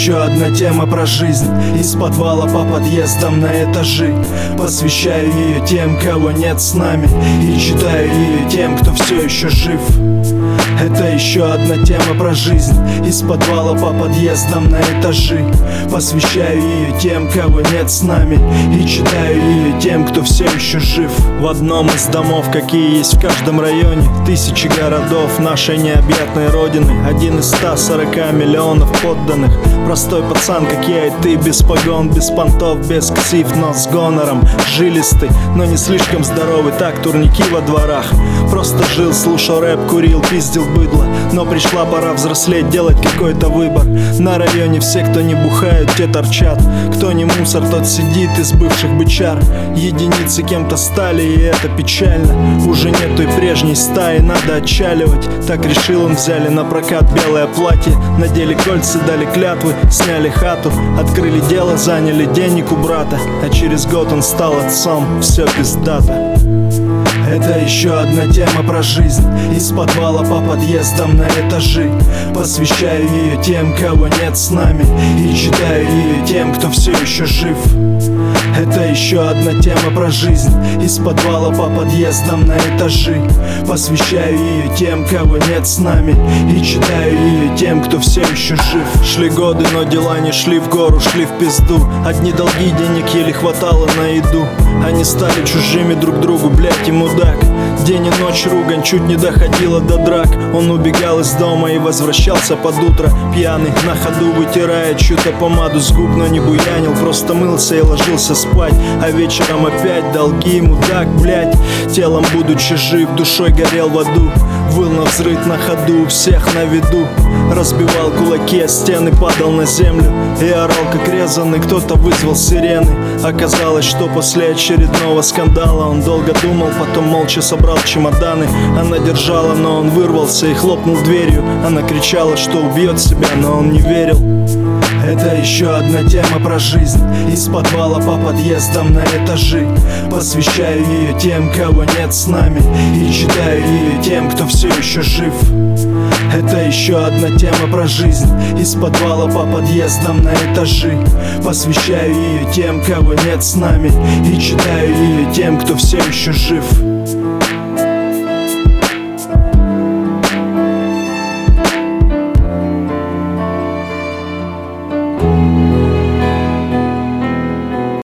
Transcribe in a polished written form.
еще одна тема про жизнь. Из подвала по подъездам на этажи. Посвящаю ее тем, кого нет с нами, и читаю ее тем, кто все еще жив. Это еще одна тема про жизнь. Из подвала по подъездам на этажи. Посвящаю ее тем, кого нет с нами, и читаю ее тем, кто все еще жив. В одном из домов, какие есть в каждом районе, тысячи городов нашей необъятной родины. Один из 140 миллионов подданных. Простой пацан, как я и ты, без погон, без понтов, без ксив, но с гонором. Жилистый, но не слишком здоровый, так турники во дворах. Просто жил, слушал рэп, курил, пиздил быдло. Но пришла пора взрослеть, делать какой-то выбор. На районе все, кто не бухают, те торчат. Кто не мусор, тот сидит из бывших бычар. Единицы кем-то стали, и это печально. Уже нет той прежней стаи, надо отчаливать. Так решил он, взяли на прокат белое платье. Надели кольца, дали клятвы, сняли хату. Открыли дело, заняли денег у брата. А через год он стал отцом, все пиздато. Это еще одна тема про жизнь. Из подвала по подъездам на этажи. Посвящаю ее тем, кого нет с нами, и читаю ее тем, кто все еще жив. Это еще одна тема про жизнь. Из подвала по подъездам на этажи. Посвящаю ее тем, кого нет с нами, и читаю ее тем, кто все еще жив. Шли годы, но дела не шли в гору, шли в пизду. Одни долги, денег еле хватало на еду. Они стали чужими друг другу, блять, и мудак. День и ночь ругань чуть не доходила до драк. Он убегал из дома и возвращался под утро пьяный, на ходу вытирая чью-то помаду с губ, но не буянил, просто мылся и ложился спать. А вечером опять долги, мудак, блять. Телом будучи жив, душой горел в аду. Выл на взрыв на ходу, у всех на виду. Разбивал кулаки о стены, падал на землю и орал как резанный. Кто-то вызвал сирены. Оказалось, что после очередного скандала он долго думал, потом молча собрал чемоданы. Она держала, но он вырвался и хлопнул дверью. Она кричала, что убьет себя, но он не верил. Это еще одна тема про жизнь. Из подвала по подъездам на этажи. Посвящаю ее тем, кого нет с нами, и читаю ее тем, кто все еще жив. Это еще одна тема про жизнь. Из подвала по подъездам на этажи. Посвящаю ее тем, кого нет с нами, и читаю ее тем, кто все еще жив.